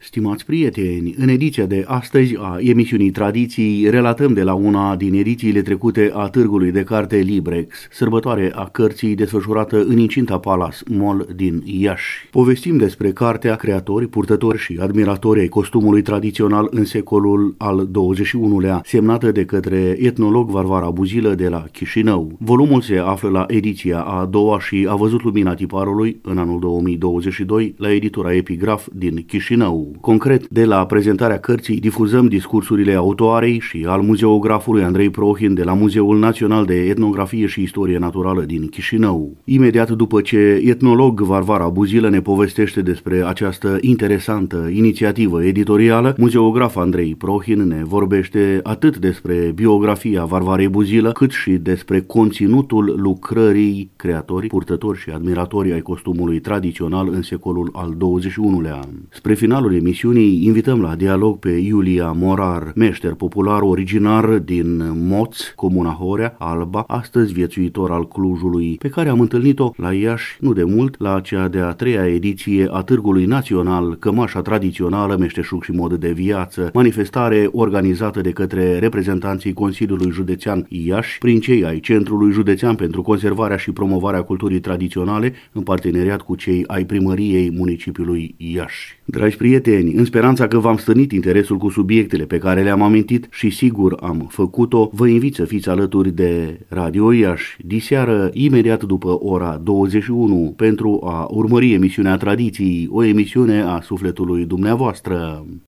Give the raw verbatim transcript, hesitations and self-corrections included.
Stimați prieteni, în ediția de astăzi a emisiunii Tradiții relatăm de la una din edițiile trecute a Târgului de Carte Librex, sărbătoare a cărții desfășurată în incinta Palace Mall din Iași. Povestim despre cartea Creatori, purtători și admiratori ai costumului tradițional în secolul al douăzeci și unulea, semnată de către etnolog Varvara Buzilă de la Chișinău. Volumul se află la ediția a doua și a văzut lumina tiparului în anul două mii douăzeci și doi la editura Epigraf din Chișinău. Concret, de la prezentarea cărții difuzăm discursurile autoarei și al muzeografului Andrei Prohin de la Muzeul Național de Etnografie și Istorie Naturală din Chișinău. Imediat după ce etnolog Varvara Buzilă ne povestește despre această interesantă inițiativă editorială, muzeograf Andrei Prohin ne vorbește atât despre biografia Varvarei Buzilă, cât și despre conținutul lucrării Creatori, purtători și admiratori ai costumului tradițional în secolul al douăzeci și unulea. Spre finalul emisiunii invităm la dialog pe Iulia Morar, meșter popular originar din Moț, comuna Horea, Alba, astăzi viețuitor al Clujului, pe care am întâlnit-o la Iași nu de mult, la cea de-a treia ediție a Târgului Național Cămașa Tradițională, Meșteșug și Mod de Viață, manifestare organizată de către reprezentanții Consiliului Județean Iași, prin cei ai Centrului Județean pentru Conservarea și Promovarea Culturii Tradiționale, în parteneriat cu cei ai Primăriei Municipiului Iași. Dragi prieteni, în speranța că v-am stârnit interesul cu subiectele pe care le-am amintit și sigur am făcut-o, vă invit să fiți alături de Radio Iași diseară, imediat după ora douăzeci și unu, pentru a urmări emisiunea Tradiții, o emisiune a sufletului dumneavoastră.